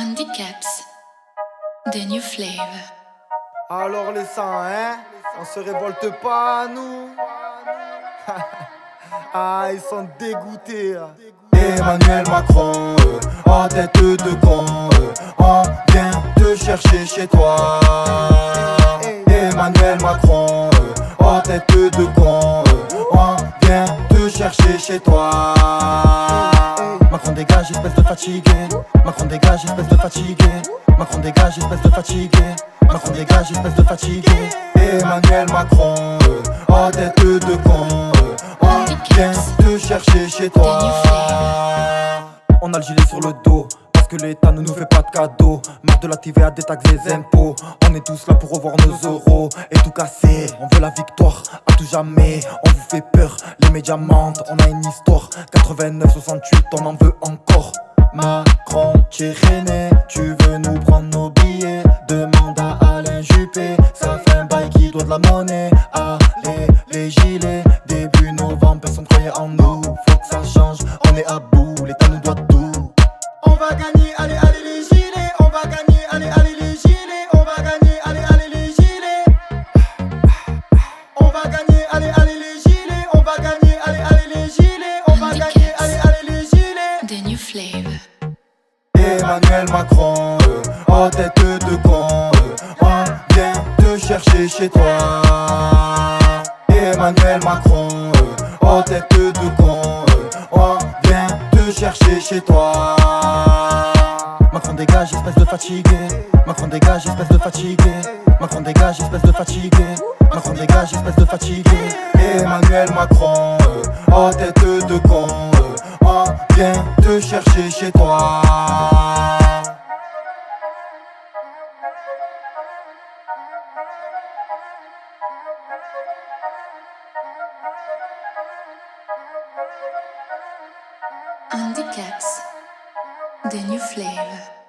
Handicaps, the new flavor. Alors les sangs, hein? On se révolte pas, nous? Ah, ils sont dégoûtés. Emmanuel Macron, en tête de con, on vient te chercher chez toi. Emmanuel Macron, en tête de con, on vient te chercher chez toi. Macron dégage, espèce de fatigué. Macron dégage, espèce de fatigué. Macron dégage, espèce de fatigué. Macron dégage, espèce de fatigué. Emmanuel Macron, en tête de con, on vient te chercher chez toi. On a le gilet sur le dos, parce que l'État ne nous fait pas de cadeaux. Marre de la TVA, des taxes, des impôts. On est tous là pour revoir nos euros et tout casser. On veut la victoire à tout jamais. On vous fait peur, les médias mentent. On a une histoire, 89, 68, on en veut encore. Macron, Tchéréné, tu veux nous prendre nos billets? Demande à Alain Juppé, ça fait un bail qui doit de la monnaie. Allez, les gilets, début novembre, personne croyait en nous. Faut que ça change, on est à bout, l'État nous doit tout. On va gagner, allez, allez les gilets. On va gagner, allez, allez les gilets. On va gagner, allez, allez les gilets. On va gagner, allez, allez les gilets. On va gagner, allez, allez les gilets. On va gagner, allez, allez les gilets. The new flavor. Emmanuel Macron, en tête de con, on vient te chercher chez toi. Emmanuel Macron, en tête de con, on vient te chercher chez toi. Macron dégage, espèce de fatigué. Macron dégage, espèce de fatigué. Macron dégage, espèce de fatigué. Macron dégage, espèce de fatigué. Emmanuel Macron, en tête de con, on vient te chercher chez toi. Handicaps, the new flavor.